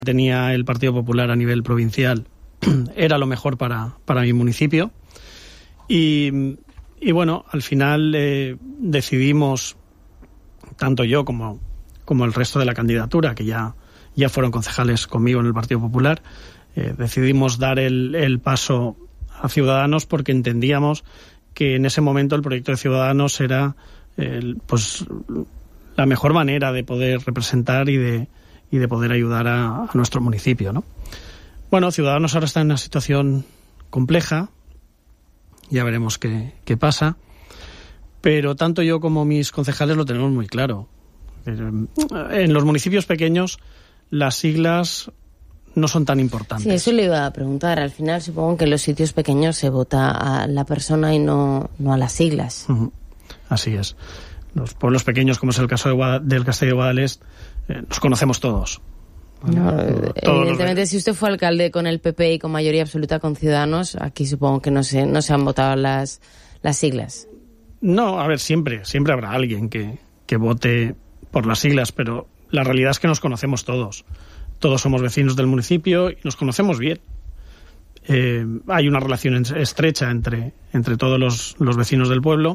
tenía el Partido Popular a nivel provincial era lo mejor para mi municipio. Y bueno, al final decidimos, tanto yo como el resto de la candidatura, que ya fueron concejales conmigo en el Partido Popular, decidimos dar el paso a Ciudadanos porque entendíamos que en ese momento el proyecto de Ciudadanos era pues la mejor manera de poder representar y de poder ayudar a nuestro municipio, ¿no? Bueno, Ciudadanos ahora está en una situación compleja, ya veremos qué pasa, pero tanto yo como mis concejales lo tenemos muy claro. En los municipios pequeños las siglas no son tan importantes. Sí, eso le iba a preguntar. Al final supongo que en los sitios pequeños se vota a la persona y no a las siglas. Uh-huh. Así es. Los pueblos pequeños, como es el caso del Castelló de Guadalest, nos conocemos todos. No, evidentemente, si usted fue alcalde con el PP y con mayoría absoluta con Ciudadanos, aquí supongo que no se han votado las siglas. No, a ver, siempre habrá alguien que vote por las siglas, pero la realidad es que nos conocemos todos. Todos somos vecinos del municipio y nos conocemos bien. Hay una relación estrecha entre todos los vecinos del pueblo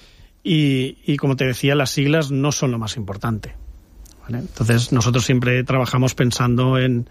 y como te decía, las siglas no son lo más importante, ¿vale? Entonces nosotros siempre trabajamos pensando en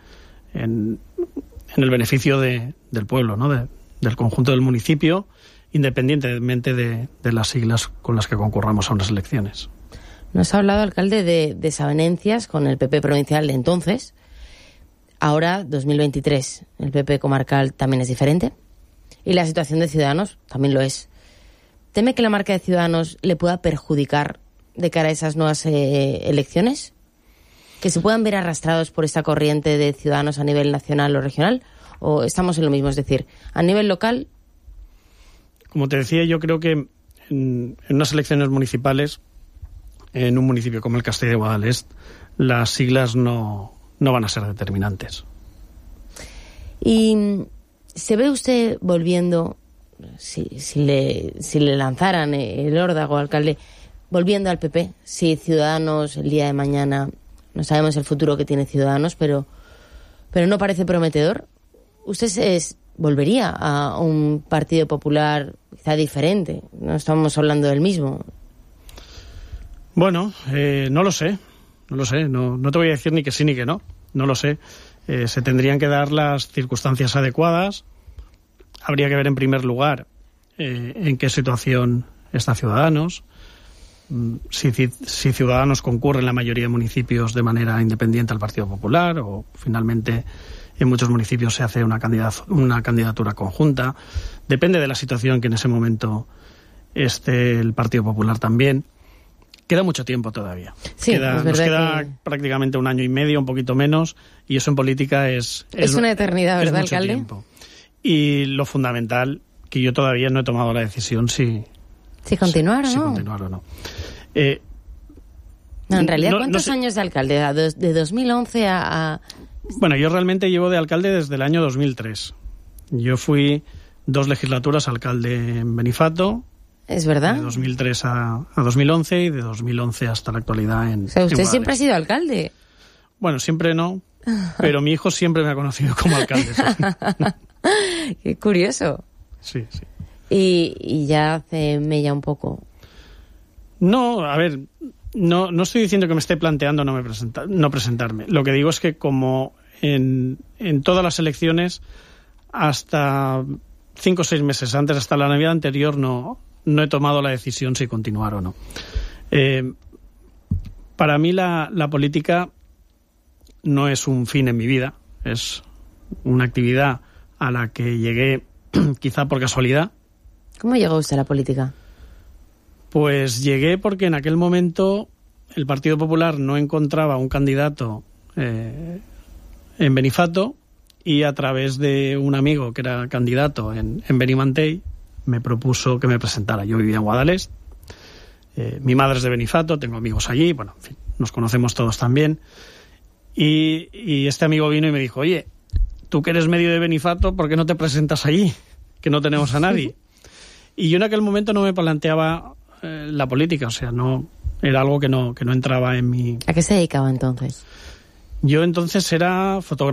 el beneficio del pueblo, ¿no? Del conjunto del municipio, independientemente de las siglas con las que concurramos a unas elecciones. Nos ha hablado, alcalde, de desavenencias con el PP provincial de entonces. Ahora, 2023, el PP comarcal también es diferente y la situación de Ciudadanos también lo es. ¿Teme que la marca de Ciudadanos le pueda perjudicar de cara a esas nuevas elecciones? ¿Que se puedan ver arrastrados por esta corriente de Ciudadanos a nivel nacional o regional? ¿O estamos en lo mismo? Es decir, a nivel local... Como te decía, yo creo que en unas elecciones municipales, en un municipio como el Castelló de Guadalest, las siglas no van a ser determinantes. ¿Y se ve usted volviendo, si le lanzaran el órdago, alcalde, volviendo al PP? Si Ciudadanos el día de mañana, no sabemos el futuro que tiene Ciudadanos, pero no parece prometedor, ¿usted volvería a un Partido Popular quizá diferente? No estamos hablando del mismo. Bueno, no lo sé. No te voy a decir ni que sí ni que no lo sé. Se tendrían que dar las circunstancias adecuadas. Habría que ver en primer lugar en qué situación está Ciudadanos, si Ciudadanos concurre en la mayoría de municipios de manera independiente al Partido Popular o finalmente en muchos municipios se hace una candidatura conjunta. Depende de la situación que en ese momento esté el Partido Popular también. Queda mucho tiempo todavía. Sí, nos queda prácticamente 1 año y medio, un poquito menos, y eso en política es una eternidad, ¿verdad, mucho alcalde? Tiempo. Y lo fundamental, que yo todavía no he tomado la decisión si continuar o no. Si continuar o no. No, en realidad, ¿cuántos años de alcalde? ¿De 2011 a...? Bueno, yo realmente llevo de alcalde desde el año 2003. Yo fui 2 legislaturas alcalde en Benifato. ¿Es verdad? De 2003 a 2011 y de 2011 hasta la actualidad en... O sea, usted siempre ha sido alcalde. Bueno, siempre no, pero mi hijo siempre me ha conocido como alcalde. ¿Sí? Qué curioso. Sí. Y ya hace mella un poco. No, a ver, no estoy diciendo que me esté planteando no presentarme. Lo que digo es que como en todas las elecciones, hasta 5 o 6 meses antes, hasta la Navidad anterior, no he tomado la decisión si continuar o no. Para mí la política no es un fin en mi vida, es una actividad a la que llegué quizá por casualidad. ¿Cómo llegó usted a la política? Pues llegué porque en aquel momento el Partido Popular no encontraba un candidato en Benifato y a través de un amigo que era candidato en Benimantell me propuso que me presentara. Yo vivía en Guadalest, mi madre es de Benifato, tengo amigos allí, bueno, en fin, nos conocemos todos también. Y este amigo vino y me dijo, oye, tú que eres medio de Benifato, ¿por qué no te presentas allí? Que no tenemos a nadie. Y yo en aquel momento no me planteaba la política, o sea, no era algo que no entraba en mi... ¿A qué se dedicaba entonces? Yo entonces era fotógrafo